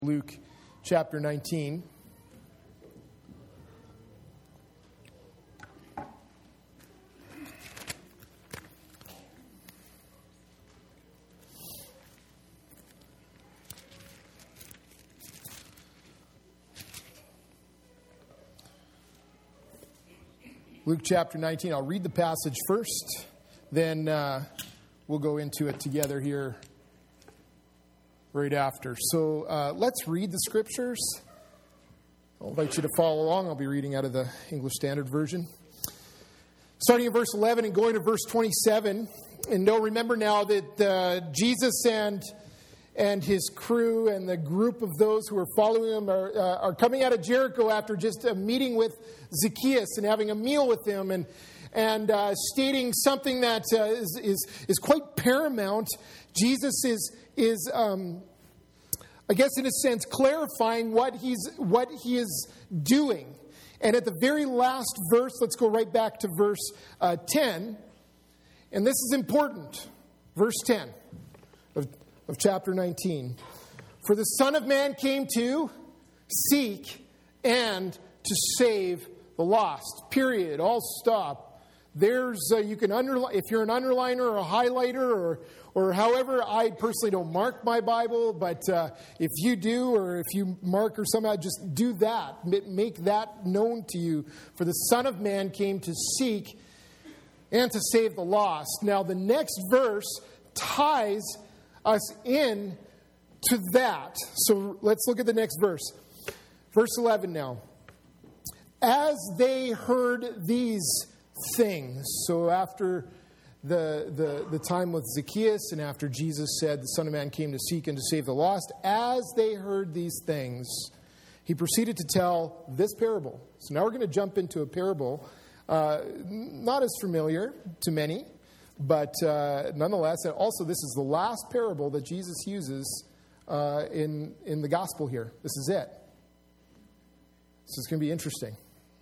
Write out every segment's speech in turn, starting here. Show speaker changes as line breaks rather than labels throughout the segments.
Luke chapter 19. Luke chapter 19. I'll read the passage first, then we'll go into it together here right after. So let's read the scriptures. I'll invite you to follow along. I'll be reading out of the English Standard Version. Starting in verse 11 and going to verse 27. And remember now that Jesus and his crew and the group of those who are following him are coming out of Jericho after just a meeting with Zacchaeus and having a meal with him and stating something that is quite paramount. Jesus is I guess in a sense clarifying what he is doing. And at the very last verse, let's go right back to verse 10. And this is important. Verse 10 of chapter 19. For the Son of Man came to seek and to save the lost. Period. All stop. There's you can underline if you're an underliner or a highlighter or however. I personally don't mark my Bible, but if you do or if you mark or somehow, just do that. Make that known to you. For the Son of Man came to seek and to save the lost. Now the next verse ties us in to that. So let's look at the next verse. Verse 11 now. As they heard these things. So after the time with Zacchaeus and after Jesus said the Son of Man came to seek and to save the lost, as they heard these things, he proceeded to tell this parable. So now we're going to jump into a parable, not as familiar to many, but nonetheless, also this is the last parable that Jesus uses in the gospel here. This is it. So it's going to be interesting.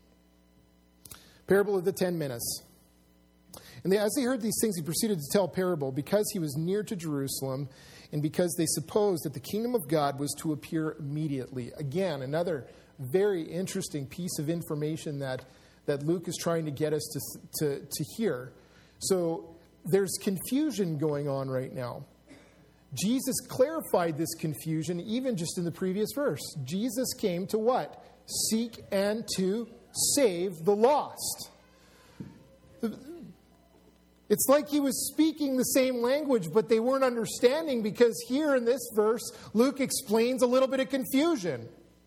Parable of the 10 minas. And as they heard these things, he proceeded to tell a parable because he was near to Jerusalem and because they supposed that the kingdom of God was to appear immediately. Again, another very interesting piece of information that Luke is trying to get us to hear. So there's confusion going on right now. Jesus clarified this confusion even just in the previous verse. Jesus came to what? Seek and to save the lost. It's like he was speaking the same language, but they weren't understanding because here in this verse, Luke explains a little bit of confusion.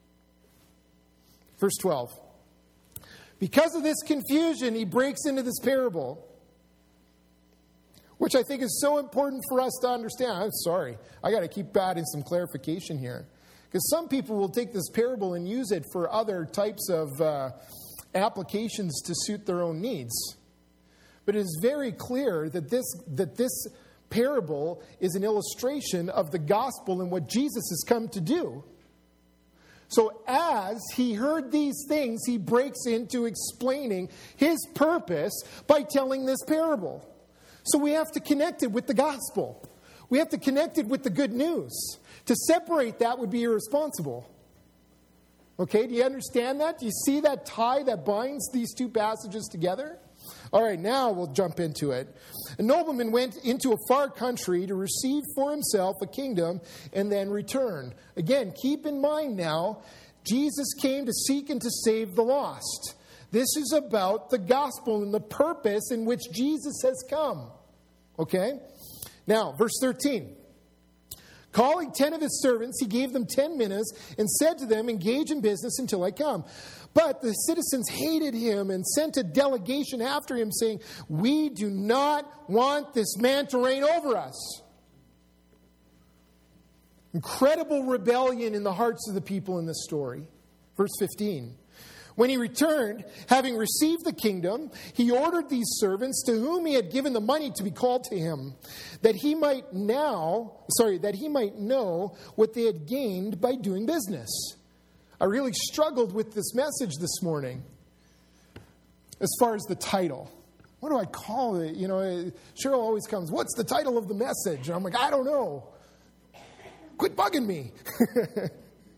Verse 12. Because of this confusion, he breaks into this parable, which I think is so important for us to understand. I'm sorry. I got to keep adding some clarification here. Because some people will take this parable and use it for other types of applications to suit their own needs. But it is very clear that this parable is an illustration of the gospel and what Jesus has come to do. So as he heard these things, he breaks into explaining his purpose by telling this parable. So we have to connect it with the gospel. We have to connect it with the good news. To separate that would be irresponsible. Okay, do you understand that? Do you see that tie that binds these two passages together? All right, now we'll jump into it. A nobleman went into a far country to receive for himself a kingdom and then returned. Again, keep in mind now, Jesus came to seek and to save the lost. This is about the gospel and the purpose in which Jesus has come. Okay? Now, verse 13. Calling 10 of his servants, he gave them 10 minas and said to them, engage in business until I come. But the citizens hated him and sent a delegation after him saying, we do not want this man to reign over us. Incredible rebellion in the hearts of the people in this story. Verse 15. When he returned, having received the kingdom, he ordered these servants to whom he had given the money to be called to him, that he might know what they had gained by doing business. I really struggled with this message this morning as far as the title. What do I call it? Cheryl always comes, what's the title of the message? And I'm like, I don't know. Quit bugging me.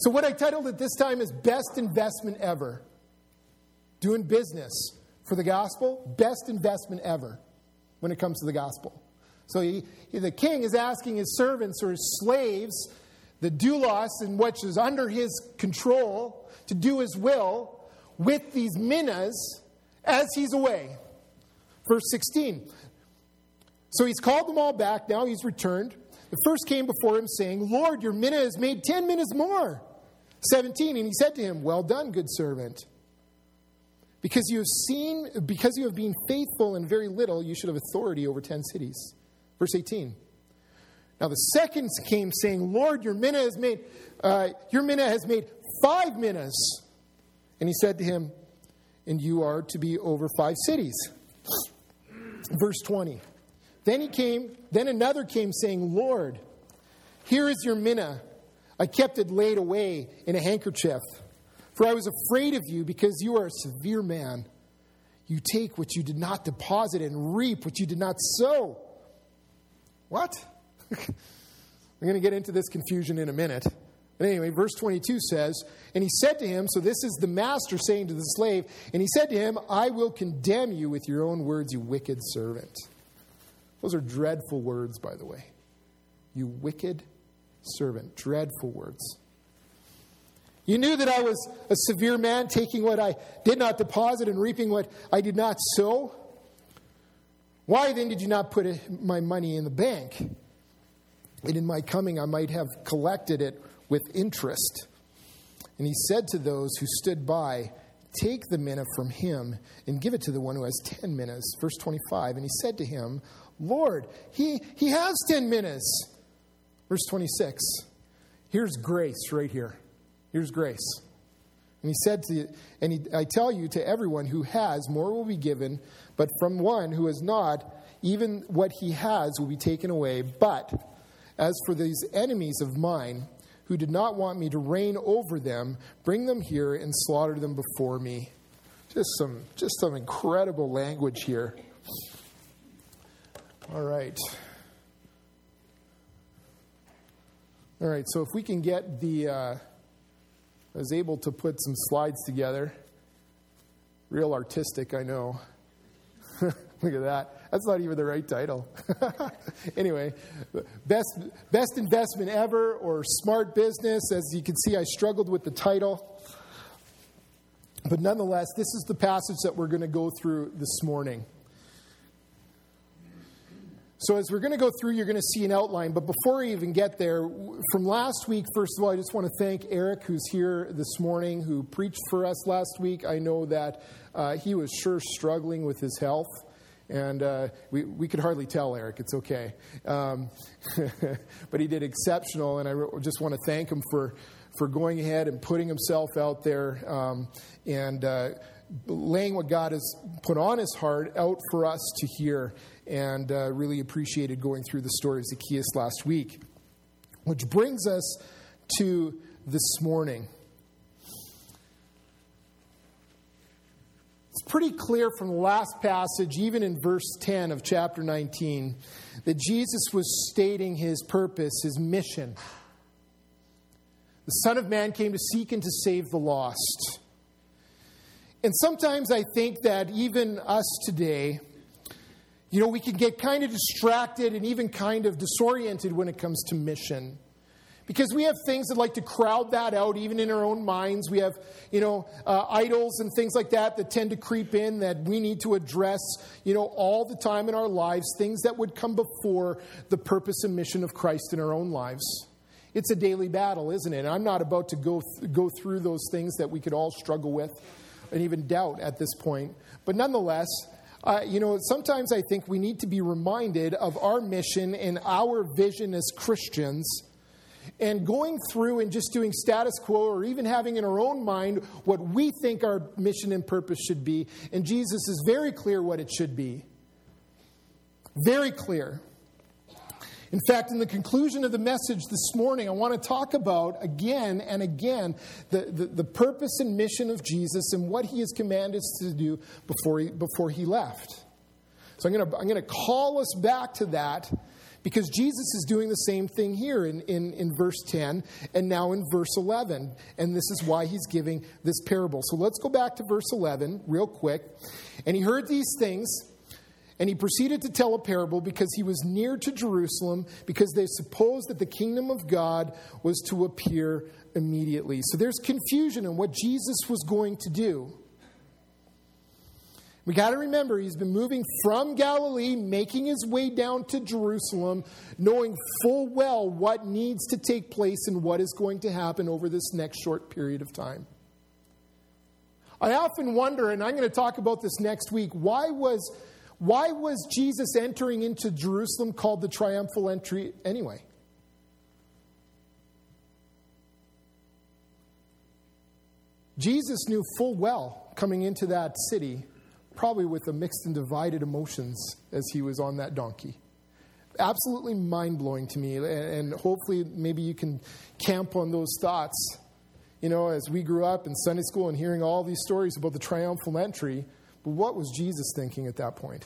So what I titled it this time is Best Investment Ever. Doing business for the gospel, best investment ever when it comes to the gospel. So the king is asking his servants or his slaves, the doulos, in which is under his control, to do his will with these minas as he's away. Verse 16. So he's called them all back. Now he's returned. The first came before him saying, Lord, your mina has made 10 minas more. 17. And he said to him, well done, good servant. Because you have been faithful in very little, you should have authority over 10 cities. Verse 18. Now the second came saying, Lord, your mina has made 5 minas. And he said to him, and you are to be over 5 cities. Verse 20. Then another came saying, Lord, here is your mina. I kept it laid away in a handkerchief. For I was afraid of you because you are a severe man. You take what you did not deposit and reap what you did not sow. What? We're going to get into this confusion in a minute. But anyway, verse 22 says, and he said to him, so this is the master saying to the slave, and he said to him, I will condemn you with your own words, you wicked servant. Those are dreadful words, by the way. You wicked servant. Dreadful words. You knew that I was a severe man, taking what I did not deposit and reaping what I did not sow. Why then did you not put my money in the bank? And in my coming I might have collected it with interest. And he said to those who stood by, take the mina from him and give it to the one who has 10 minas. Verse 25. And he said to him, Lord, he has 10 minas. Verse 26. Here's grace right here. Here's grace. And he said I tell you, to everyone who has, more will be given, but from one who has not, even what he has will be taken away. But as for these enemies of mine, who did not want me to reign over them, bring them here and slaughter them before me. Just some incredible language here. All right. So if we can get I was able to put some slides together. Real artistic, I know. Look at that. That's not even the right title. Anyway, best investment ever, or smart business. As you can see, I struggled with the title. But nonetheless, this is the passage that we're going to go through this morning. So as we're going to go through, you're going to see an outline. But before we even get there, from last week, first of all, I just want to thank Eric, who's here this morning, who preached for us last week. I know that he was sure struggling with his health. And we could hardly tell, Eric. It's okay. But he did exceptional, and I just want to thank him for going ahead and putting himself out there and laying what God has put on his heart out for us to hear. And really appreciated going through the story of Zacchaeus last week. Which brings us to this morning. It's pretty clear from the last passage, even in verse 10 of chapter 19, that Jesus was stating his purpose, his mission. The Son of Man came to seek and to save the lost. And sometimes I think that even us today, we can get kind of distracted and even kind of disoriented when it comes to mission. Because we have things that like to crowd that out, even in our own minds. We have, idols and things like that tend to creep in that we need to address, all the time in our lives. Things that would come before the purpose and mission of Christ in our own lives. It's a daily battle, isn't it? And I'm not about to go through those things that we could all struggle with and even doubt at this point. But nonetheless, sometimes I think we need to be reminded of our mission and our vision as Christians, and going through and just doing status quo, or even having in our own mind what we think our mission and purpose should be. And Jesus is very clear what it should be. Very clear. In fact, in the conclusion of the message this morning, I want to talk about again and again the purpose and mission of Jesus and what he has commanded us to do before he left. So I'm going to call us back to that, Because Jesus is doing the same thing here in verse 10 and now in verse 11. And this is why he's giving this parable. So let's go back to verse 11 real quick. And he heard these things, and he proceeded to tell a parable because he was near to Jerusalem, because they supposed that the kingdom of God was to appear immediately. So there's confusion in what Jesus was going to do. We got to remember, he's been moving from Galilee, making his way down to Jerusalem, knowing full well what needs to take place and what is going to happen over this next short period of time. I often wonder, and I'm going to talk about this next week, why was Jesus entering into Jerusalem called the triumphal entry anyway? Jesus knew full well coming into that city, probably with a mixed and divided emotions as he was on that donkey. Absolutely mind-blowing to me, and hopefully maybe you can camp on those thoughts. You know, as we grew up in Sunday school and hearing all these stories about the triumphal entry, but what was Jesus thinking at that point?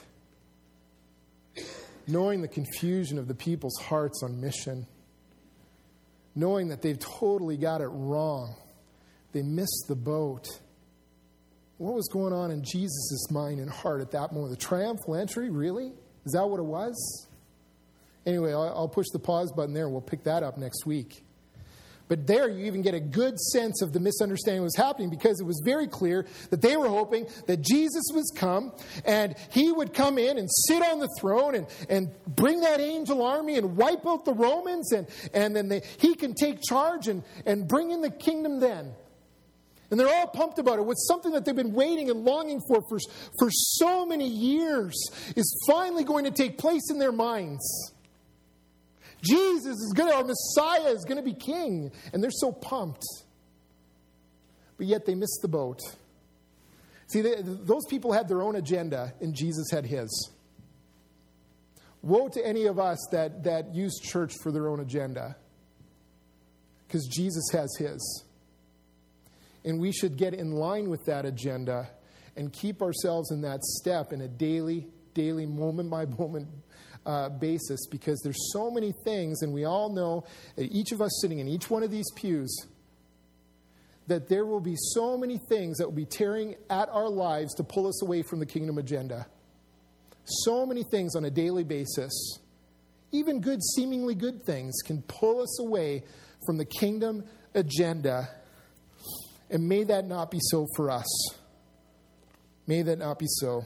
Knowing the confusion of the people's hearts on mission, knowing that they've totally got it wrong, they missed the boat. What was going on in Jesus' mind and heart at that moment? The triumphal entry, really? Is that what it was? Anyway, I'll push the pause button there. We'll pick that up next week. But there you even get a good sense of the misunderstanding that was happening, because it was very clear that they were hoping that Jesus was come and he would come in and sit on the throne and bring that angel army and wipe out the Romans, and then he can take charge and bring in the kingdom then. And they're all pumped about it. What's something that they've been waiting and longing for so many years is finally going to take place in their minds. Jesus is our Messiah is going to be king. And they're so pumped. But yet they missed the boat. See, those people had their own agenda, and Jesus had his. Woe to any of us that use church for their own agenda. Because Jesus has his. And we should get in line with that agenda and keep ourselves in that step in a daily, moment-by-moment basis, because there's so many things, and we all know that each of us sitting in each one of these pews, that there will be so many things that will be tearing at our lives to pull us away from the kingdom agenda. So many things on a daily basis, even good, seemingly good things, can pull us away from the kingdom agenda. And may that not be so for us. May that not be so.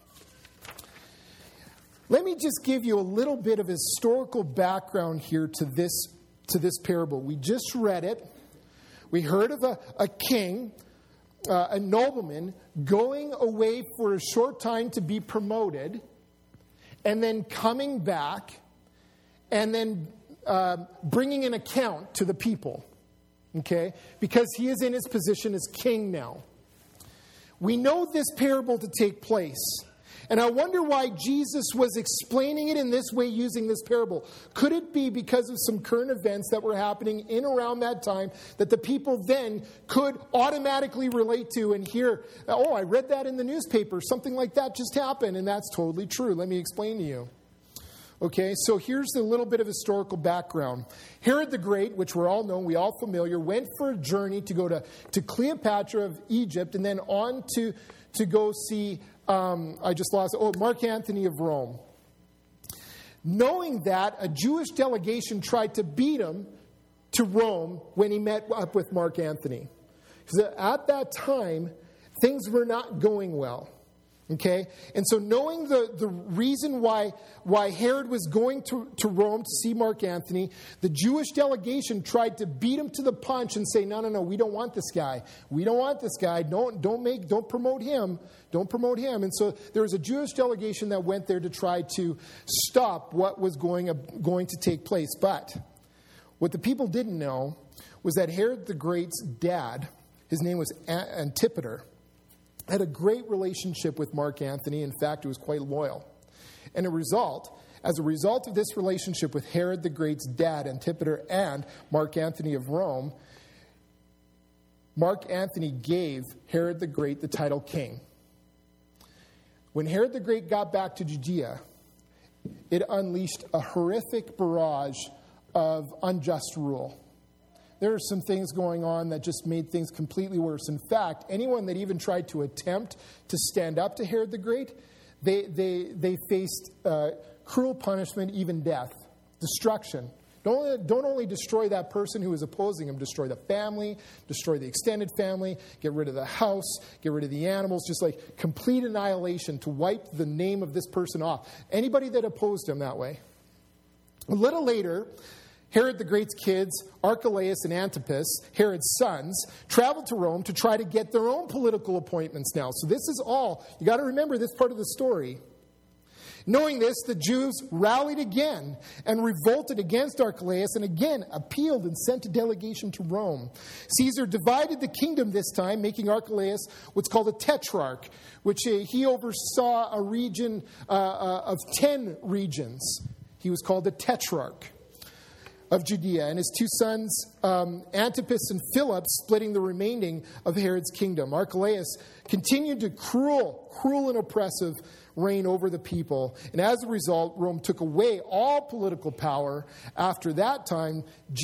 Let me just give you a little bit of historical background here to this parable. We just read it. We heard of a king, a nobleman, going away for a short time to be promoted, and then coming back, and then bringing an account to the people. Okay? Because he is in his position as king now. We know this parable to take place. And I wonder why Jesus was explaining it in this way using this parable. Could it be because of some current events that were happening in around that time that the people then could automatically relate to and hear, oh, I read that in the newspaper. Something like that just happened, and that's totally true. Let me explain to you. Okay, so here's a little bit of historical background. Herod the Great, which we're all known, we all familiar, went for a journey to go to Cleopatra of Egypt, and then on to go see, Mark Antony of Rome. Knowing that, a Jewish delegation tried to beat him to Rome when he met up with Mark Antony. Because at that time, things were not going well. Okay? And so knowing the reason why Herod was going to Rome to see Mark Antony, the Jewish delegation tried to beat him to the punch and say, no, we don't want this guy. We don't want this guy. Don't promote him. Don't promote him. And so there was a Jewish delegation that went there to try to stop what was going to take place. But what the people didn't know was that Herod the Great's dad, his name was Antipater, had a great relationship with Mark Antony. In fact, it was quite loyal. And as a result of this relationship with Herod the Great's dad, Antipater, and Mark Antony of Rome, Mark Antony gave Herod the Great the title king. When Herod the Great got back to Judea, it unleashed a horrific barrage of unjust rule. There are some things going on that just made things completely worse. In fact, anyone that even tried to attempt to stand up to Herod the Great, they faced cruel punishment, even death, destruction. Don't only destroy that person who is opposing him, destroy the family, destroy the extended family, get rid of the house, get rid of the animals, just like complete annihilation to wipe the name of this person off. Anybody that opposed him that way. A little later, Herod the Great's kids, Archelaus and Antipas, Herod's sons, traveled to Rome to try to get their own political appointments now. So this is all, you got to remember this part of the story. Knowing this, the Jews rallied again and revolted against Archelaus and again appealed and sent a delegation to Rome. Caesar divided the kingdom this time, making Archelaus what's called a tetrarch, which he oversaw a region of 10 regions. He was called the tetrarch of Judea, and his two sons, Antipas and Philip, splitting the remaining of Herod's kingdom. Archelaus continued to cruel and oppressive reign over the people, and as a result, Rome took away all political power. After the time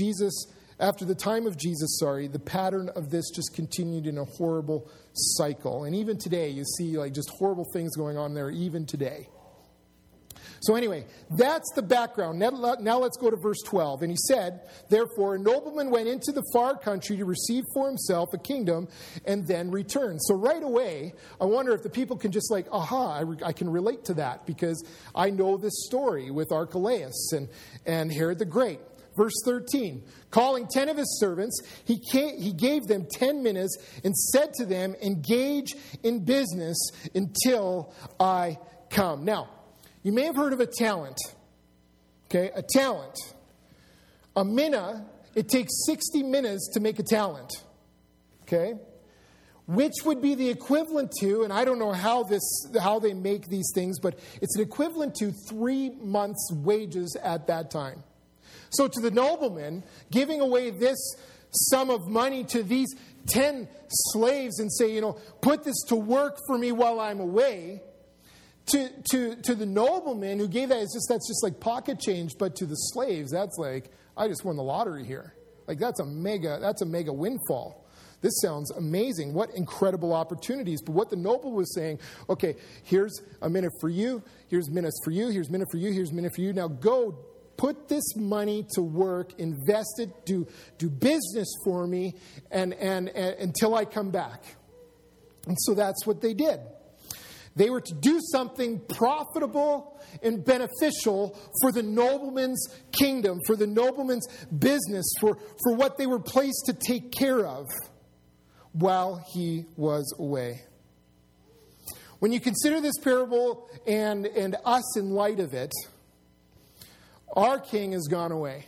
of Jesus, the pattern of this just continued in a horrible cycle. And even today, you see like just horrible things going on there even today. So anyway, that's the background. Now let's go to verse 12. And he said, therefore, a nobleman went into the far country to receive for himself a kingdom and then return. So right away, I wonder if the people can just like, I can relate to that because I know this story with Archelaus and Herod the Great. Verse 13, calling 10 of his servants, he gave them 10 minutes and said to them, engage in business until I come. Now, you may have heard of a talent. Okay, a talent. A mina, it takes 60 minutes to make a talent. Okay? Which would be the equivalent to, and I don't know how they make these things, but it's an equivalent to 3 months' wages at that time. So to the nobleman, giving away this sum of money to these 10 slaves and say, put this to work for me while I'm away, To the nobleman who gave that, that's just like pocket change, but to the slaves, that's like, I just won the lottery here. Like that's a mega windfall. This sounds amazing. What incredible opportunities. But what the noble was saying, okay, here's a minute for you, here's minutes for you, here's a minute for you, here's a minute for you. Now go put this money to work, invest it, do business for me and until I come back. And so that's what they did. They were to do something profitable and beneficial for the nobleman's kingdom, for the nobleman's business, for what they were placed to take care of while he was away. When you consider this parable and us in light of it, our king has gone away.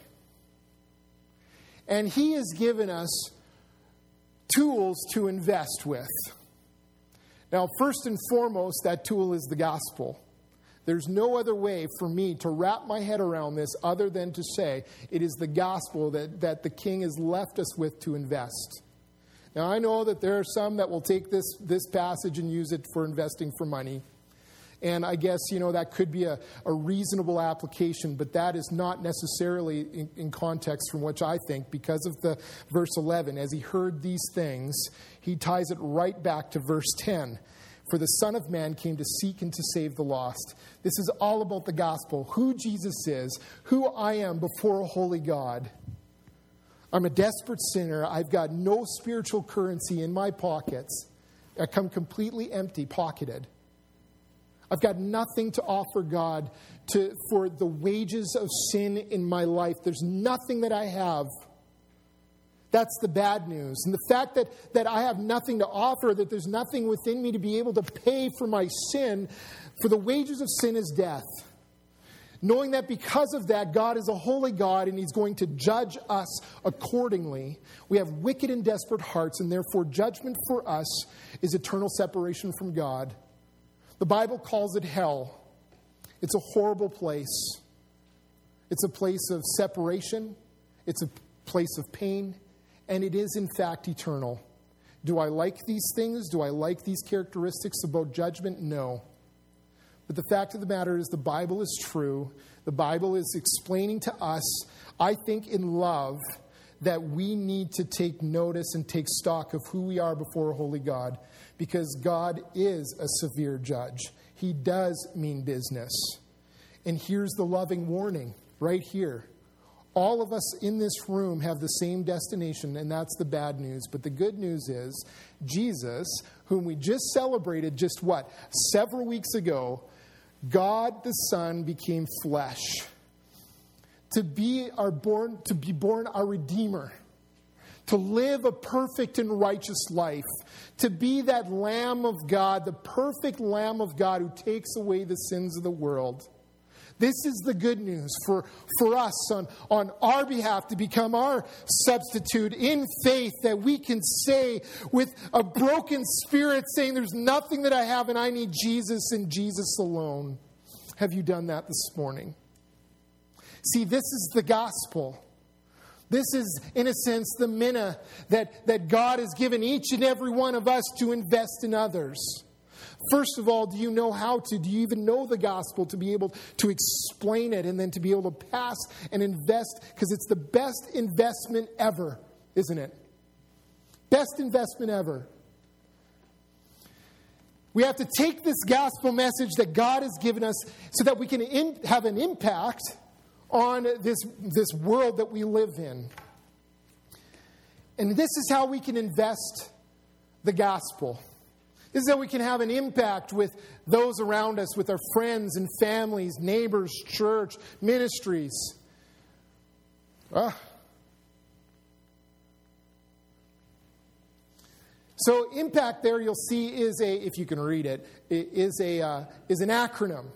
And he has given us tools to invest with. Now, first and foremost, that tool is the gospel. There's no other way for me to wrap my head around this other than to say it is the gospel that the king has left us with to invest. Now, I know that there are some that will take this passage and use it for investing for money. And I guess, that could be a reasonable application, but that is not necessarily in context from which I think, because of the verse 11. As he heard these things, he ties it right back to verse 10. For the Son of Man came to seek and to save the lost. This is all about the gospel, who Jesus is, who I am before a holy God. I'm a desperate sinner. I've got no spiritual currency in my pockets. I come completely empty, pocketed. I've got nothing to offer God for the wages of sin in my life. There's nothing that I have. That's the bad news. And the fact that I have nothing to offer, that there's nothing within me to be able to pay for my sin, for the wages of sin is death. Knowing that because of that, God is a holy God and he's going to judge us accordingly. We have wicked and desperate hearts, and therefore judgment for us is eternal separation from God. The Bible calls it hell. It's a horrible place. It's a place of separation. It's a place of pain. And it is, in fact, eternal. Do I like these things? Do I like these characteristics about judgment? No. But the fact of the matter is the Bible is true. The Bible is explaining to us, I think in love, that we need to take notice and take stock of who we are before a holy God, because God is a severe judge. He does mean business. And here's the loving warning right here. All of us in this room have the same destination, and that's the bad news. But the good news is Jesus, whom we just celebrated several weeks ago, God the Son became flesh to be born our Redeemer, to live a perfect and righteous life, to be that Lamb of God, the perfect Lamb of God who takes away the sins of the world. This is the good news for us on our behalf, to become our substitute in faith, that we can say with a broken spirit, saying there's nothing that I have and I need Jesus and Jesus alone. Have you done that this morning? See, this is the gospel. This is, in a sense, the minna that God has given each and every one of us to invest in others. First of all, do you know how to? Do you even know the gospel to be able to explain it and then to be able to pass and invest? Because it's the best investment ever, isn't it? Best investment ever. We have to take this gospel message that God has given us so that we can have an impact on this world that we live in. And this is how we can invest the gospel. This is how we can have an impact with those around us, with our friends and families, neighbors, church, ministries. So impact there, you'll see, is if you can read it, is an acronym.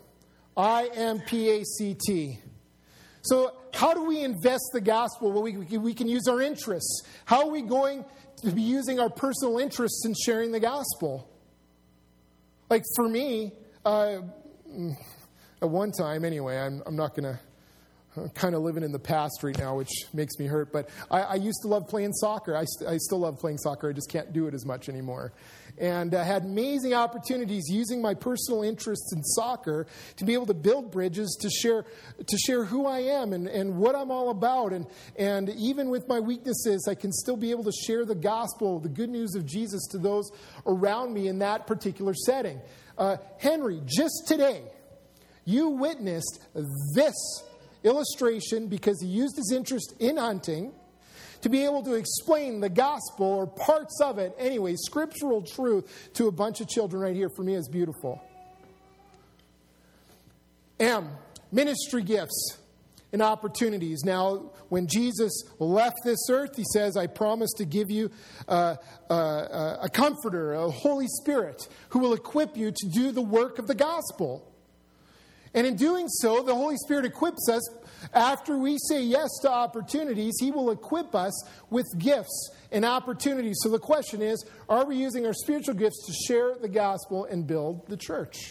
IMPACT. So how do we invest the gospel? Well, we can use our interests. How are we going to be using our personal interests in sharing the gospel? Like for me, at one time, anyway, I'm not going to, I'm kind of living in the past right now, which makes me hurt. But I used to love playing soccer. I still love playing soccer. I just can't do it as much anymore. And I had amazing opportunities using my personal interests in soccer to be able to build bridges, to share who I am and what I'm all about. And even with my weaknesses, I can still be able to share the gospel, the good news of Jesus to those around me in that particular setting. Henry, just today, you witnessed this illustration because he used his interest in hunting to be able to explain the gospel or parts of it, anyway, scriptural truth to a bunch of children right here. For me, it's beautiful. Ministry gifts and opportunities. Now, when Jesus left this earth, he says, I promise to give you a comforter, a Holy Spirit, who will equip you to do the work of the gospel. And in doing so, the Holy Spirit equips us. After we say yes to opportunities, He will equip us with gifts and opportunities. So the question is, are we using our spiritual gifts to share the gospel and build the church?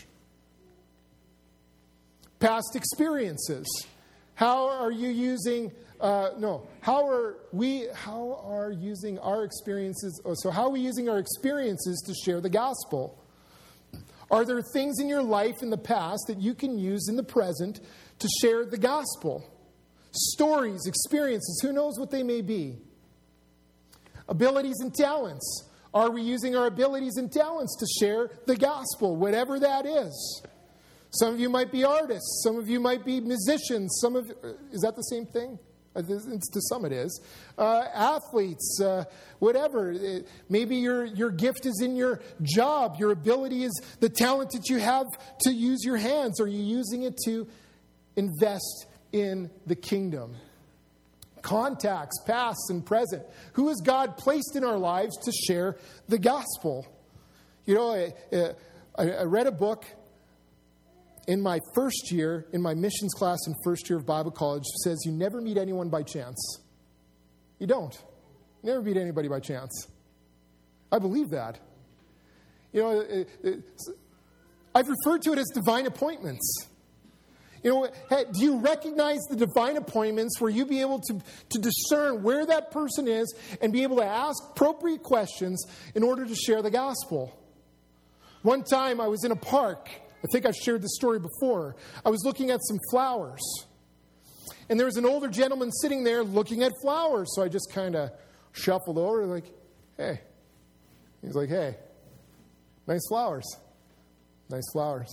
Past experiences. How are you using, how are we using our experiences to share the gospel? Are there things in your life in the past that you can use in the present to share the gospel? Stories, experiences, who knows what they may be? Abilities and talents. Are we using our abilities and talents to share the gospel, whatever that is? Some of you might be artists. Some of you might be musicians. Is that the same thing? To some it is. Athletes, whatever. Maybe your gift is in your job. Your ability is the talent that you have to use your hands. Are you using it to invest in the kingdom? Contacts, past and present. Who has God placed in our lives to share the gospel? You know, I read a book in my first year, in my missions class in first year of Bible college, says you never meet anyone by chance. You don't. You never meet anybody by chance. I believe that. You know, I've referred to it as divine appointments. You know, hey, do you recognize the divine appointments where you be able to discern where that person is and be able to ask appropriate questions in order to share the gospel? One time I was in a park I think I've shared this story before. I was looking at some flowers. And there was an older gentleman sitting there looking at flowers. So I just kind of shuffled over like, hey. He's like, hey, nice flowers. Nice flowers.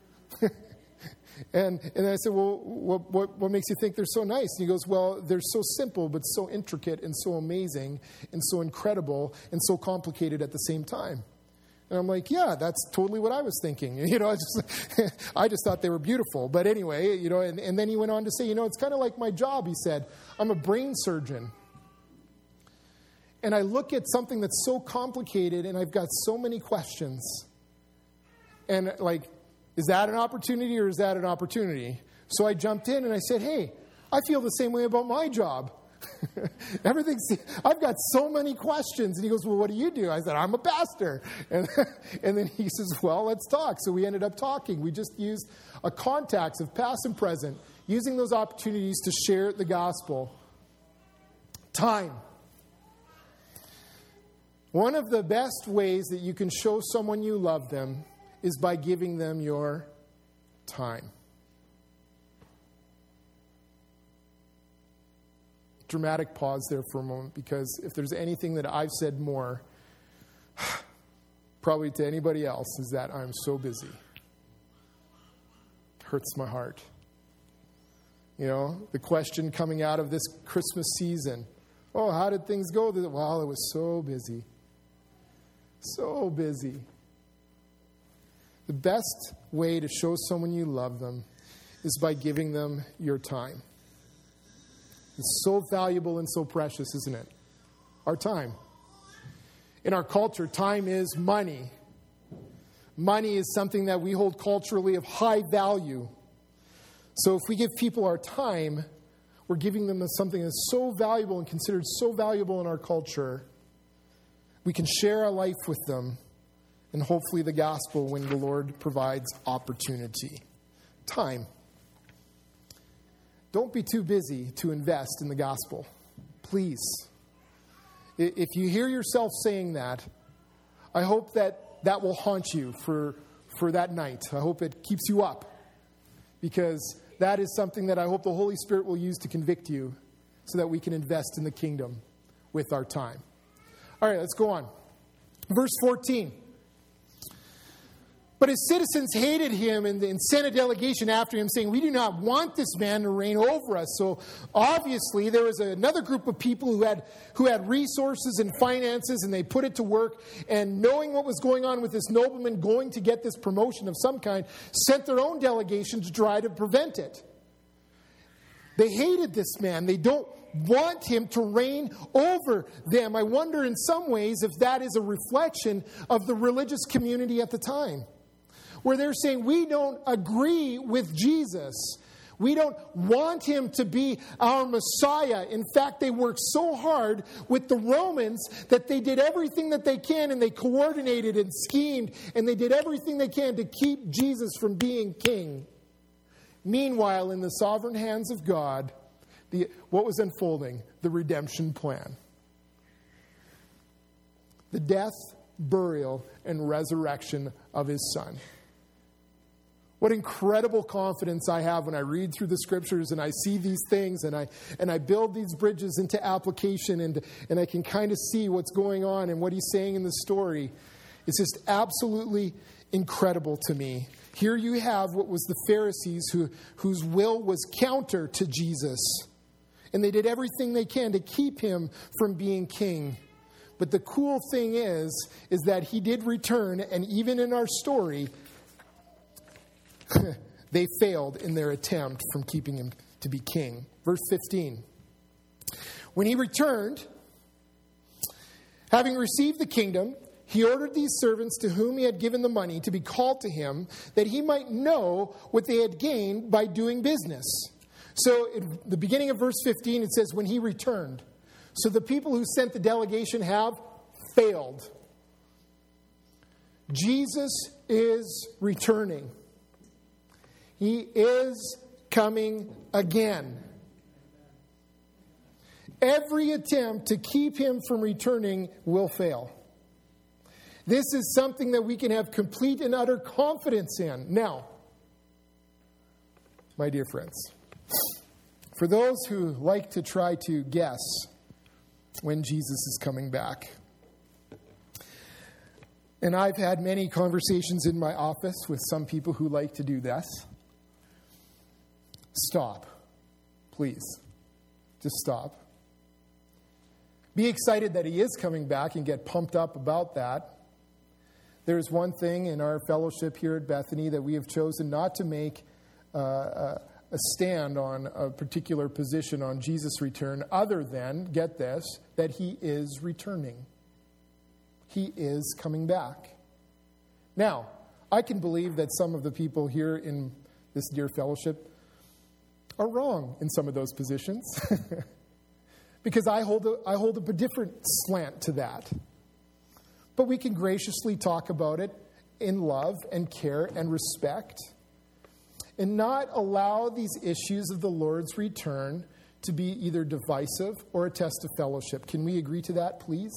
And I said, well, what makes you think they're so nice? And he goes, well, they're so simple, but so intricate and so amazing and so incredible and so complicated at the same time. And I'm like, yeah, that's totally what I was thinking. I just thought they were beautiful. But anyway, and then he went on to say, it's kind of like my job, he said. I'm a brain surgeon. And I look at something that's so complicated and I've got so many questions. And is that an opportunity or is that an opportunity? So I jumped in and I said, hey, I feel the same way about my job. I've got so many questions. And he goes, well, what do you do? I said, I'm a pastor. And then he says, well, let's talk. So we ended up talking. We just used a context of past and present, using those opportunities to share the gospel. Time. One of the best ways that you can show someone you love them is by giving them your time. Dramatic pause there for a moment, because if there's anything that I've said more, probably to anybody else, is that I'm so busy. It hurts my heart. The question coming out of this Christmas season, oh, how did things go? Well, it was so busy. So busy. The best way to show someone you love them is by giving them your time. It's so valuable and so precious, isn't it? Our time. In our culture, time is money. Money is something that we hold culturally of high value. So if we give people our time, we're giving them something that's so valuable and considered so valuable in our culture. We can share our life with them, and hopefully the gospel when the Lord provides opportunity. Time. Don't be too busy to invest in the gospel. Please. If you hear yourself saying that, I hope that will haunt you for that night. I hope it keeps you up, because that is something that I hope the Holy Spirit will use to convict you so that we can invest in the kingdom with our time. All right, let's go on. Verse 14. But his citizens hated him and sent a delegation after him, saying, we do not want this man to reign over us. So obviously there was another group of people who had resources and finances, and they put it to work. And knowing what was going on with this nobleman going to get this promotion of some kind, sent their own delegation to try to prevent it. They hated this man. They don't want him to reign over them. I wonder in some ways if that is a reflection of the religious community at the time, where they're saying, we don't agree with Jesus. We don't want him to be our Messiah. In fact, they worked so hard with the Romans that they did everything that they can, and they coordinated and schemed, and they did everything they can to keep Jesus from being king. Meanwhile, in the sovereign hands of God, what was unfolding? The redemption plan. The death, burial, and resurrection of his Son. What incredible confidence I have when I read through the scriptures and I see these things and I build these bridges into application and I can kind of see what's going on and what he's saying in the story. It's just absolutely incredible to me. Here you have what was the Pharisees whose will was counter to Jesus. And they did everything they can to keep him from being king. But the cool thing is that he did return, and even in our story, they failed in their attempt from keeping him to be king. Verse 15. When he returned, having received the kingdom, he ordered these servants to whom he had given the money to be called to him, that he might know what they had gained by doing business. So at the beginning of verse 15, it says, when he returned. So the people who sent the delegation have failed. Jesus is returning. He is coming again. Every attempt to keep him from returning will fail. This is something that we can have complete and utter confidence in. Now, my dear friends, for those who like to try to guess when Jesus is coming back, and I've had many conversations in my office with some people who like to do this, stop. Please. Just stop. Be excited that he is coming back and get pumped up about that. There's one thing in our fellowship here at Bethany that we have chosen not to make a stand on a particular position on Jesus' return other than, get this, that he is returning. He is coming back. Now, I can believe that some of the people here in this dear fellowship are wrong in some of those positions. Because I hold up a different slant to that. But we can graciously talk about it in love and care and respect, and not allow these issues of the Lord's return to be either divisive or a test of fellowship. Can we agree to that, please?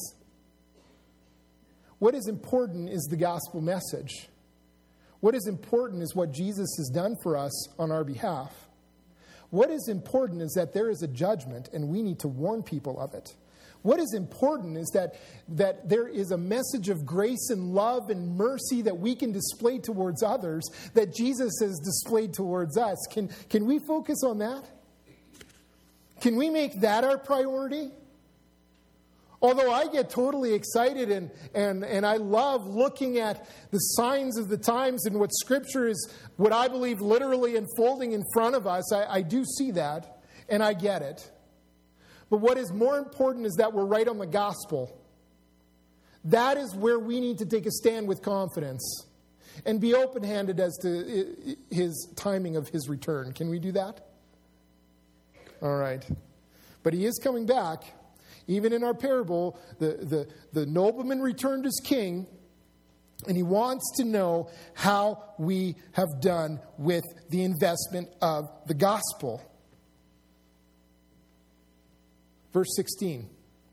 What is important is the gospel message. What is important is what Jesus has done for us on our behalf. What is important is that there is a judgment, and we need to warn people of it. What is important is that there is a message of grace and love and mercy that we can display towards others that Jesus has displayed towards us. Can we focus on that? Can we make that our priority? Although I get totally excited and I love looking at the signs of the times and what Scripture is, what I believe literally unfolding in front of us, I do see that and I get it. But what is more important is that we're right on the gospel. That is where we need to take a stand with confidence and be open-handed as to his timing of his return. Can we do that? All right. But he is coming back. Even in our parable, the nobleman returned as king, and he wants to know how we have done with the investment of the gospel. Verse 16.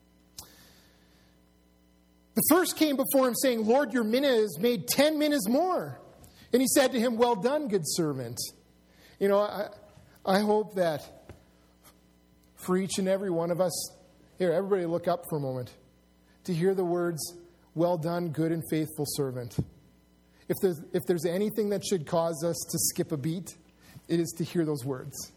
The first came before him saying, Lord, your mina is made 10 minas more. And he said to him, well done, good servant. You know, I hope that for each and every one of us, here, everybody look up for a moment, to hear the words, well done, good and faithful servant. If there's anything that should cause us to skip a beat, it is to hear those words.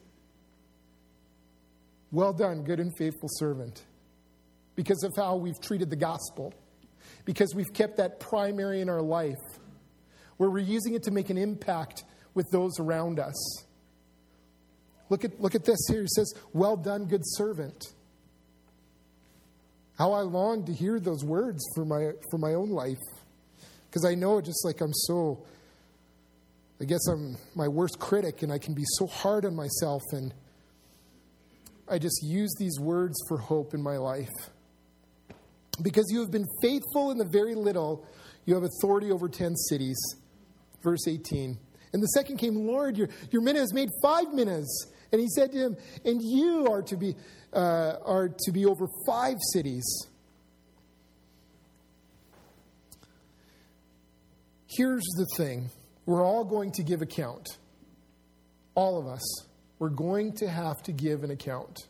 Well done, good and faithful servant. Because of how we've treated the gospel. Because we've kept that primary in our life. Where we're using it to make an impact with those around us. Look at this here. He says, well done, good servant. How I long to hear those words for my own life. Because I know just like I'm my worst critic and I can be so hard on myself, and I just use these words for hope in my life. Because you have been faithful in the very little, you have authority over 10 cities. Verse 18. And the second came, Lord, your mina has made 5 minas. And he said to him, and you are to be over 5 cities. Here's the thing. We're all going to give account. All of us. We're going to have to give an account.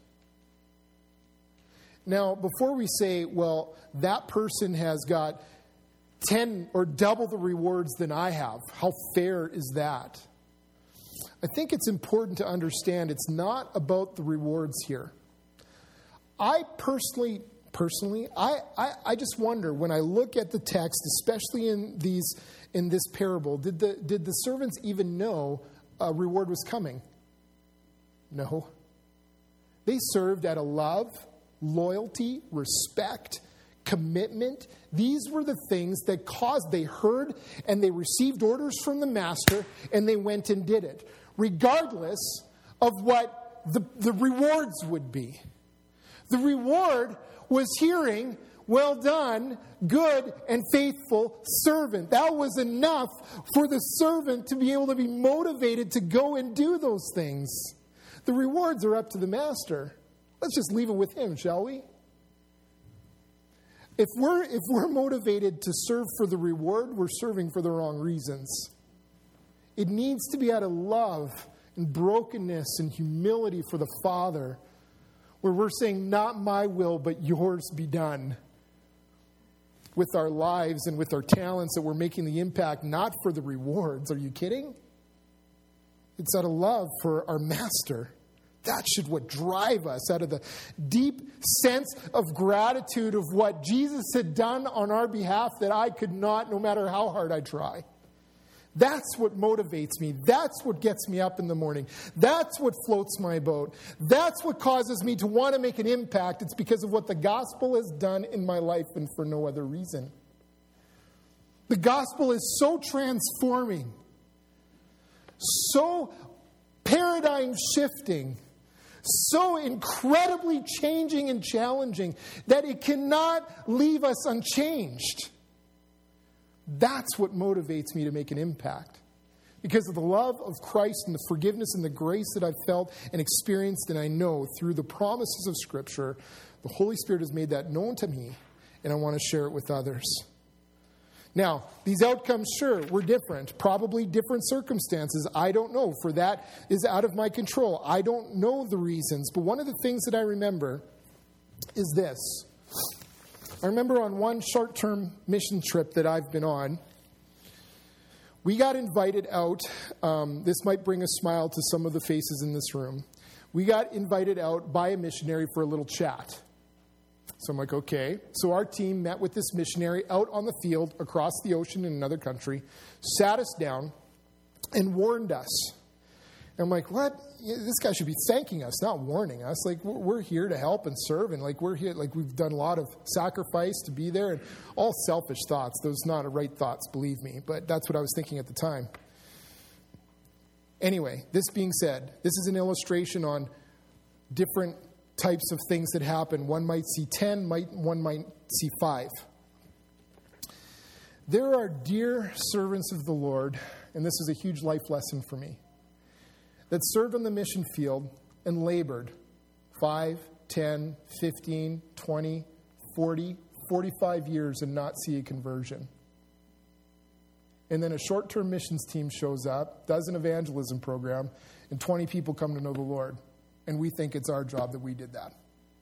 Now, before we say, well, that person has got 10 or double the rewards than I have, how fair is that? I think it's important to understand it's not about the rewards here. I personally, I just wonder when I look at the text, especially in this parable, did the servants even know a reward was coming? No. They served out of love, loyalty, respect, commitment. These were the things that they heard and they received orders from the master and they went and did it, regardless of what the rewards would be. The reward was hearing, well done, good and faithful servant. That was enough for the servant to be able to be motivated to go and do those things. The rewards are up to the master. Let's just leave it with him, shall we? If we're motivated to serve for the reward, we're serving for the wrong reasons. It needs to be out of love and brokenness and humility for the Father, where we're saying, not my will, but yours be done. With our lives and with our talents, that we're making the impact, not for the rewards. Are you kidding? It's out of love for our Master. That should what drive us, out of the deep sense of gratitude of what Jesus had done on our behalf that I could not, no matter how hard I try. That's what motivates me. That's what gets me up in the morning. That's what floats my boat. That's what causes me to want to make an impact. It's because of what the gospel has done in my life and for no other reason. The gospel is so transforming, so paradigm shifting, so incredibly changing and challenging that it cannot leave us unchanged. That's what motivates me to make an impact. Because of the love of Christ and the forgiveness and the grace that I've felt and experienced, and I know through the promises of Scripture, the Holy Spirit has made that known to me, and I want to share it with others. Now, these outcomes, sure, were different. Probably different circumstances. I don't know. For that is out of my control. I don't know the reasons. But one of the things that I remember is this. I remember on one short-term mission trip that I've been on, we got invited out. This might bring a smile to some of the faces in this room. We got invited out by a missionary for a little chat. So I'm like, okay. So our team met with this missionary out on the field across the ocean in another country, sat us down, and warned us. And I'm like, what? This guy should be thanking us, not warning us. Like, we're here to help and serve, and like we're here, like we've done a lot of sacrifice to be there, and all selfish thoughts. Those not right thoughts, believe me. But that's what I was thinking at the time. Anyway, this being said, this is an illustration on different types of things that happen. One might see 10, one might see 5. There are dear servants of the Lord, and this is a huge life lesson for me, that served on the mission field and labored 5, 10, 15, 20, 40, 45 years and not see a conversion. And then a short-term missions team shows up, does an evangelism program, and 20 people come to know the Lord. And we think it's our job that we did that.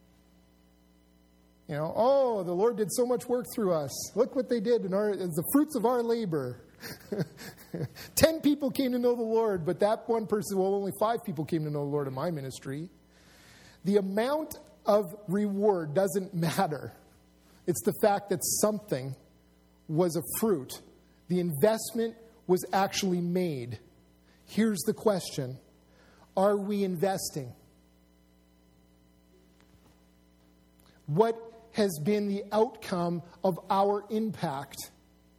You know, oh, the Lord did so much work through us. Look what they did, the fruits of our labor. 10 people came to know the Lord, but that one person, well, only 5 people came to know the Lord in my ministry. The amount of reward doesn't matter. It's the fact that something was a fruit. The investment was actually made. Here's the question. Are we investing? What has been the outcome of our impact?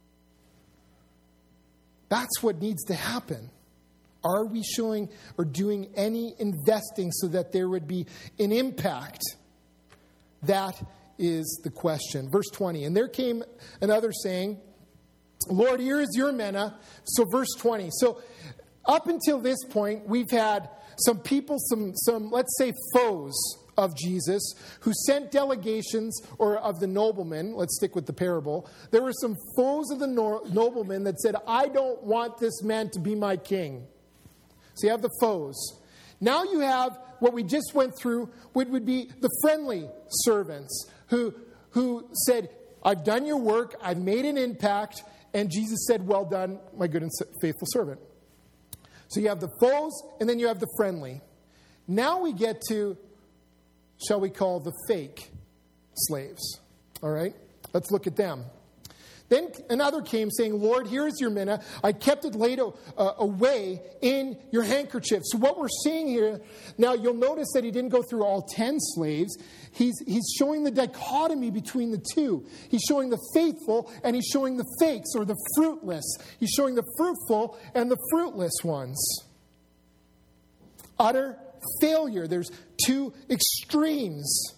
That's what needs to happen. Are we showing or doing any investing so that there would be an impact? That is the question. Verse 20, and there came another saying, Lord, here is your manna. So verse 20. So up until this point, we've had some people, some let's say foes of Jesus, who sent delegations, or of the noblemen, let's stick with the parable. There were some foes of the noblemen that said, I don't want this man to be my king. So you have the foes. Now you have what we just went through, which would be the friendly servants, who said, I've done your work, I've made an impact, and Jesus said, well done, my good and faithful servant. So you have the foes, and then you have the friendly. Now we get to, shall we call, the fake slaves. All right? Let's look at them. Then another came saying, Lord, here is your manna. I kept it laid away in your handkerchief. So what we're seeing here, now you'll notice that he didn't go through all 10 slaves. He's showing the dichotomy between the two. He's showing the faithful and he's showing the fakes, or the fruitless. He's showing the fruitful and the fruitless ones. Utter failure. There's 2 extremes.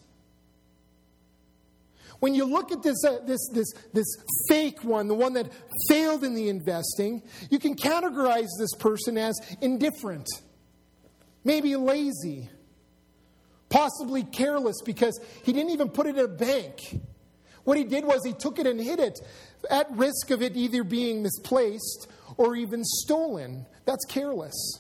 When you look at this fake one, the one that failed in the investing, you can categorize this person as indifferent, maybe lazy, possibly careless because he didn't even put it in a bank. What he did was he took it and hid it, at risk of it either being misplaced or even stolen. That's careless.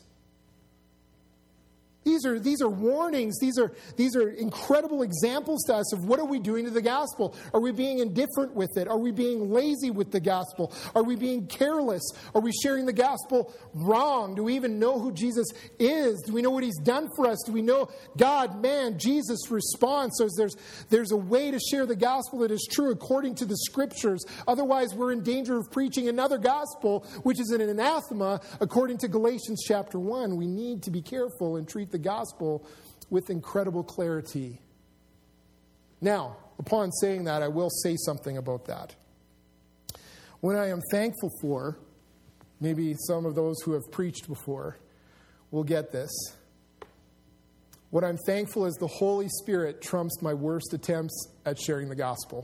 These are warnings. These are incredible examples to us of what are we doing to the gospel. Are we being indifferent with it? Are we being lazy with the gospel? Are we being careless? Are we sharing the gospel wrong? Do we even know who Jesus is? Do we know what he's done for us? Do we know God, man, Jesus' response? So there's a way to share the gospel that is true according to the scriptures. Otherwise, we're in danger of preaching another gospel, which is an anathema according to Galatians chapter 1. We need to be careful and treat the gospel with incredible clarity. Now, upon saying that, I will say something about that. What I am thankful for, maybe some of those who have preached before will get this. What I'm thankful is the Holy Spirit trumps my worst attempts at sharing the gospel.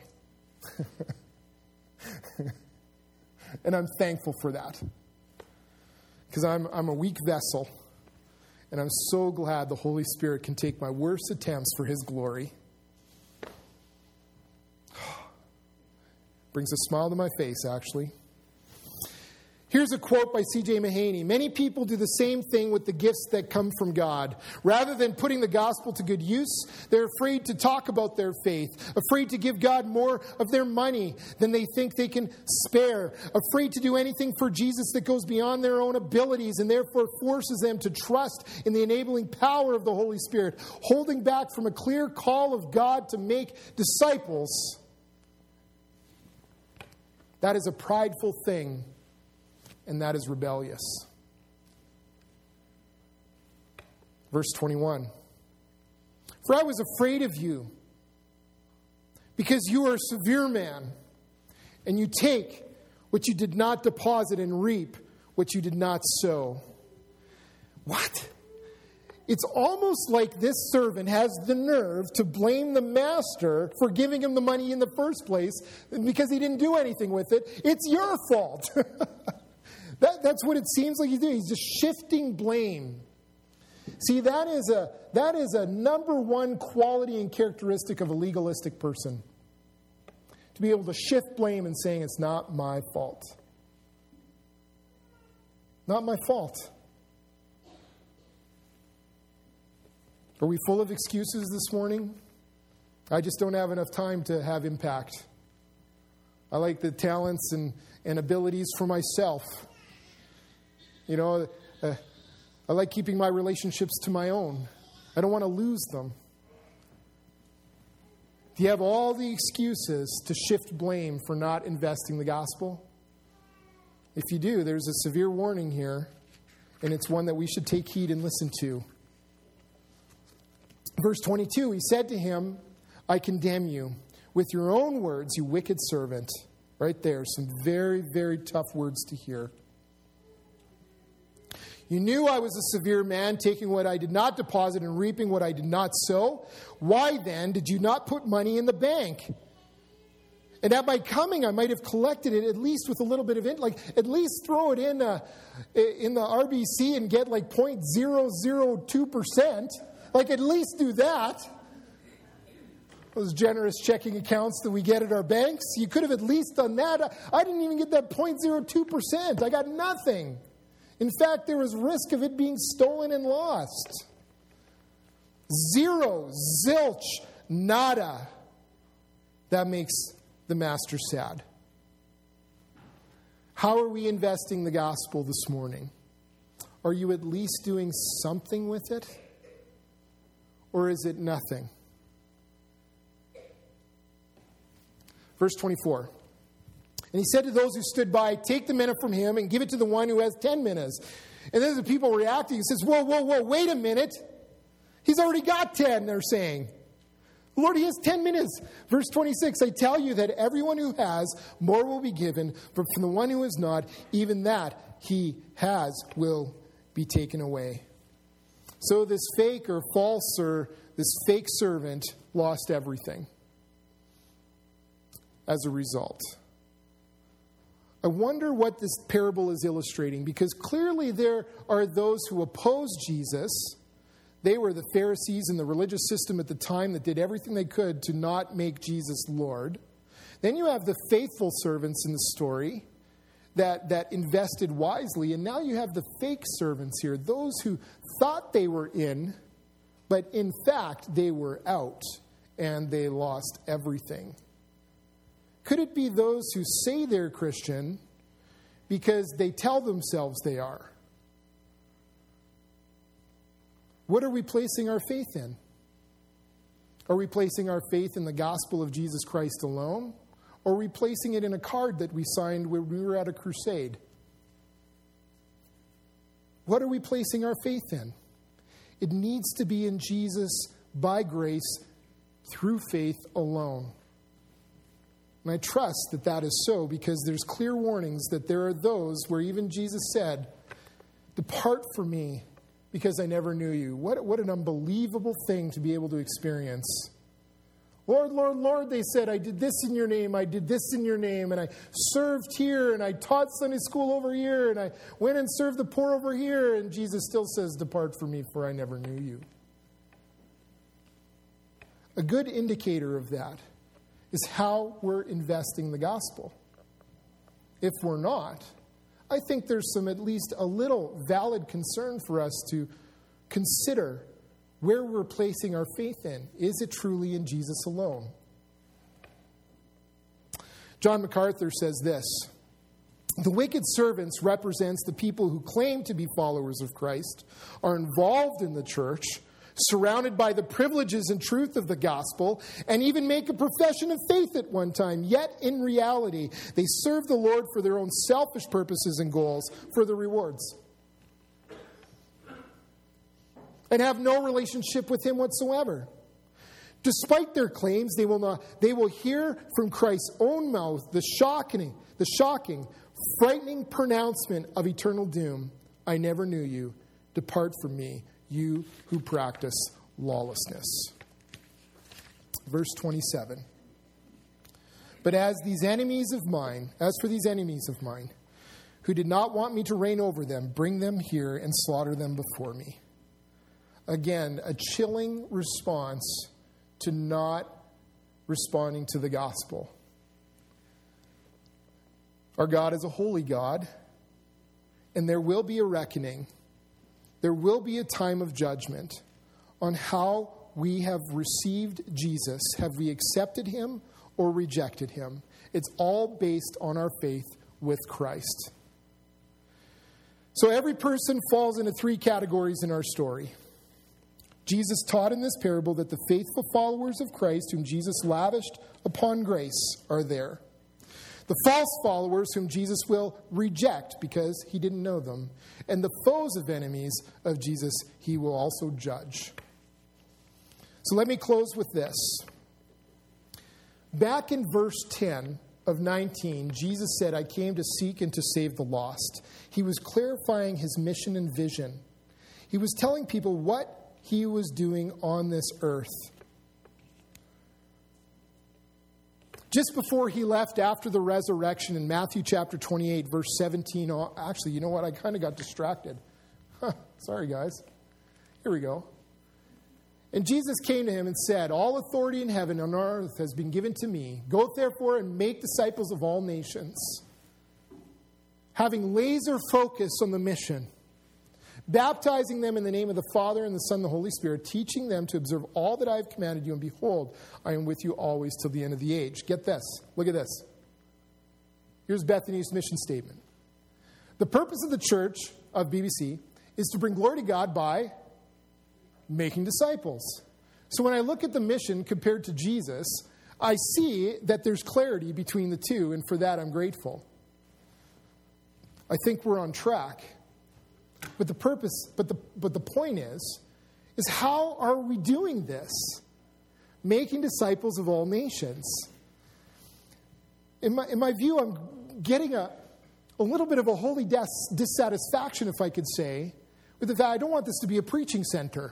And I'm thankful for that. Because I'm a weak vessel. And I'm so glad the Holy Spirit can take my worst attempts for his glory. Brings a smile to my face, actually. Here's a quote by C.J. Mahaney. Many people do the same thing with the gifts that come from God. Rather than putting the gospel to good use, they're afraid to talk about their faith, afraid to give God more of their money than they think they can spare, afraid to do anything for Jesus that goes beyond their own abilities and therefore forces them to trust in the enabling power of the Holy Spirit, holding back from a clear call of God to make disciples. That is a prideful thing. And that is rebellious. Verse 21. For I was afraid of you, because you are a severe man, and you take what you did not deposit and reap what you did not sow. What? It's almost like this servant has the nerve to blame the master for giving him the money in the first place because he didn't do anything with it. It's your fault. That's what it seems like he's doing. He's just shifting blame. See, that is a number one quality and characteristic of a legalistic person. To be able to shift blame and saying, it's not my fault. Not my fault. Are we full of excuses this morning? I just don't have enough time to have impact. I like the talents and abilities for myself. You know, I like keeping my relationships to my own. I don't want to lose them. Do you have all the excuses to shift blame for not investing the gospel? If you do, there's a severe warning here, and it's one that we should take heed and listen to. Verse 22, he said to him, I condemn you. With your own words, you wicked servant. Right there, some very, very tough words to hear. You knew I was a severe man, taking what I did not deposit and reaping what I did not sow. Why then did you not put money in the bank? And at my coming, I might have collected it at least with a little bit of it, like at least throw it in the RBC and get like 0.002%. Like at least do that. Those generous checking accounts that we get at our banks, you could have at least done that. I didn't even get that 0.02%. I got nothing. In fact, there was risk of it being stolen and lost. Zero, zilch, nada. That makes the master sad. How are we investing the gospel this morning? Are you at least doing something with it? Or is it nothing? Verse 24. And he said to those who stood by, take the mina from him and give it to the one who has 10 minas. And then the people reacting, he says, whoa, wait a minute. He's already got 10, they're saying. Lord, he has 10 minas. Verse 26, I tell you that everyone who has, more will be given, but from the one who has not, even that he has will be taken away. So this fake or false or this fake servant lost everything as a result. I wonder what this parable is illustrating, because clearly there are those who oppose Jesus. They were the Pharisees and the religious system at the time that did everything they could to not make Jesus Lord. Then you have the faithful servants in the story that invested wisely. And now you have the fake servants here, those who thought they were in, but in fact they were out and they lost everything. Could it be those who say they're Christian because they tell themselves they are? What are we placing our faith in? Are we placing our faith in the gospel of Jesus Christ alone? Or are we placing it in a card that we signed when we were at a crusade? What are we placing our faith in? It needs to be in Jesus by grace through faith alone. And I trust that that is so, because there's clear warnings that there are those where even Jesus said, "Depart from me, because I never knew you." What an unbelievable thing to be able to experience. "Lord, Lord, Lord," they said, "I did this in your name, I did this in your name, and I served here, and I taught Sunday school over here, and I went and served the poor over here." And Jesus still says, "Depart from me, for I never knew you." A good indicator of that is how we're investing the gospel. If we're not, I think there's at least a little valid concern for us to consider where we're placing our faith in. Is it truly in Jesus alone? John MacArthur says this: "The wicked servants represents the people who claim to be followers of Christ, are involved in the church, surrounded by the privileges and truth of the gospel, and even make a profession of faith at one time. Yet, in reality, they serve the Lord for their own selfish purposes and goals, for the rewards, and have no relationship with Him whatsoever. Despite their claims, they will hear from Christ's own mouth the shocking, frightening pronouncement of eternal doom. 'I never knew you. Depart from me, you who practice lawlessness.'" Verse 27. "But as for these enemies of mine, who did not want me to reign over them, bring them here and slaughter them before me." Again, a chilling response to not responding to the gospel. Our God is a holy God, and there will be a reckoning. There will be a time of judgment on how we have received Jesus. Have we accepted Him or rejected Him? It's all based on our faith with Christ. So every person falls into three categories in our story. Jesus taught in this parable that the faithful followers of Christ, whom Jesus lavished upon grace, are there. The false followers, whom Jesus will reject because He didn't know them. And the foes of enemies of Jesus, He will also judge. So let me close with this. Back in verse 10 of 19, Jesus said, "I came to seek and to save the lost." He was clarifying His mission and vision. He was telling people what He was doing on this earth. Just before He left after the resurrection in Matthew chapter 28, verse 17. Actually, you know what? I kind of got distracted. Sorry, guys. Here we go. "And Jesus came to him and said, 'All authority in heaven and on earth has been given to me. Go therefore and make disciples of all nations.'" Having laser focus on the mission. "Baptizing them in the name of the Father and the Son and the Holy Spirit, teaching them to observe all that I have commanded you. And behold, I am with you always till the end of the age." Get this. Look at this. Here's Bethany's mission statement. The purpose of the church of BBC is to bring glory to God by making disciples. So when I look at the mission compared to Jesus, I see that there's clarity between the two, and for that I'm grateful. I think we're on track. But the point is how are we doing this? Making disciples of all nations. In my view, I'm getting a little bit of a holy dissatisfaction, if I could say, with the fact I don't want this to be a preaching center.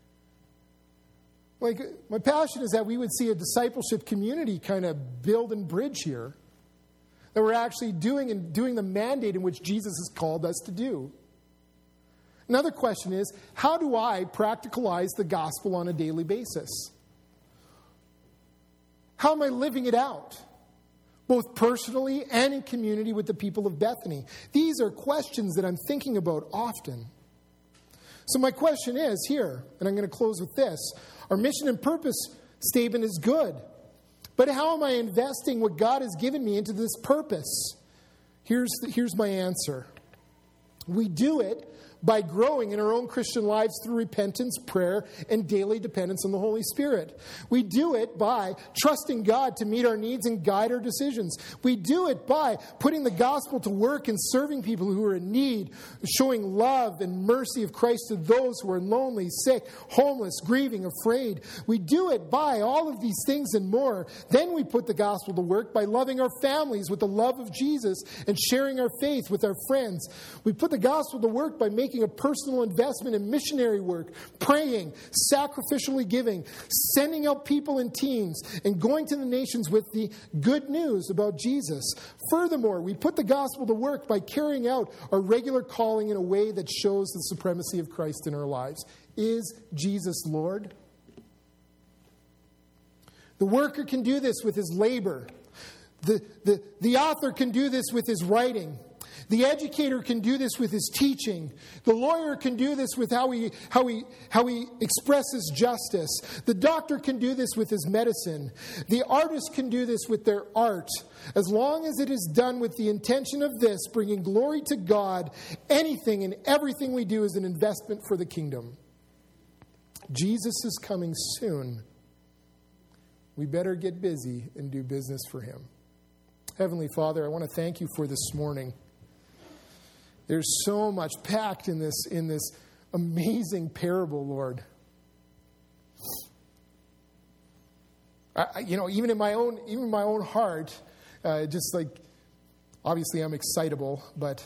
Like, my passion is that we would see a discipleship community kind of build and bridge here. That we're actually doing the mandate in which Jesus has called us to do. Another question is, how do I practicalize the gospel on a daily basis? How am I living it out? both personally and in community with the people of Bethany? These are questions that I'm thinking about often. So my question is here, and I'm going to close with this. Our mission and purpose statement is good. But how am I investing what God has given me into this purpose? Here's my answer. We do it by growing in our own Christian lives through repentance, prayer, and daily dependence on the Holy Spirit. We do it by trusting God to meet our needs and guide our decisions. We do it by putting the gospel to work and serving people who are in need, showing love and mercy of Christ to those who are lonely, sick, homeless, grieving, afraid. We do it by all of these things and more. Then we put the gospel to work by loving our families with the love of Jesus and sharing our faith with our friends. We put the gospel to work by making a personal investment in missionary work, praying, sacrificially giving, sending out people in teams, and going to the nations with the good news about Jesus. Furthermore, we put the gospel to work by carrying out our regular calling in a way that shows the supremacy of Christ in our lives. Is Jesus Lord? The worker can do this with his labor. The author can do this with his writing. The educator can do this with his teaching. The lawyer can do this with how he expresses justice. The doctor can do this with his medicine. The artist can do this with their art. As long as it is done with the intention of this, bringing glory to God, anything and everything we do is an investment for the kingdom. Jesus is coming soon. We better get busy and do business for him. Heavenly Father, I want to thank you for this morning. There's so much packed in this amazing parable, Lord. Even in my own heart, just like obviously I'm excitable, but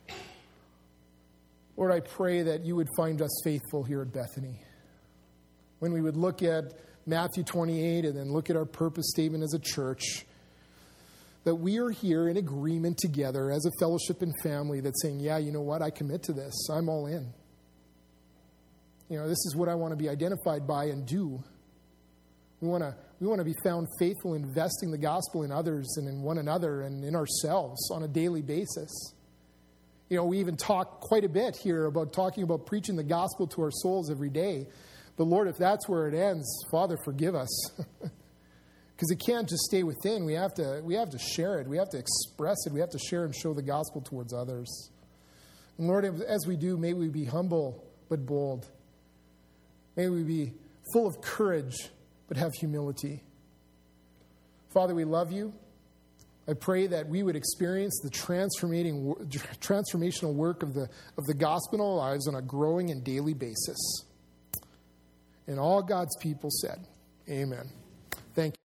Lord, I pray that you would find us faithful here at Bethany. When we would look at Matthew 28 and then look at our purpose statement as a church, that we are here in agreement together as a fellowship and family that's saying, yeah, you know what, I commit to this. I'm all in. This is what I want to be identified by and do. We want to be found faithful, investing the gospel in others and in one another and in ourselves on a daily basis. We even talk quite a bit here about talking about preaching the gospel to our souls every day. But Lord, if that's where it ends, Father, forgive us. Because it can't just stay within. We have to share it. We have to express it. We have to share and show the gospel towards others. And Lord, as we do, may we be humble but bold. May we be full of courage but have humility. Father, we love you. I pray that we would experience the transformational work of the gospel in our lives on a growing and daily basis. And all God's people said, amen. Thank you.